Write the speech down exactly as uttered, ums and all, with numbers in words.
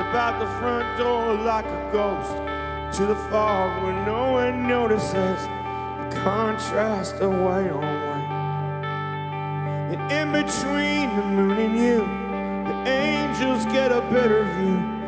out the front door like a ghost to the fog where no one notices the contrast of white on white. And in between the moon and you, the angels get a better view.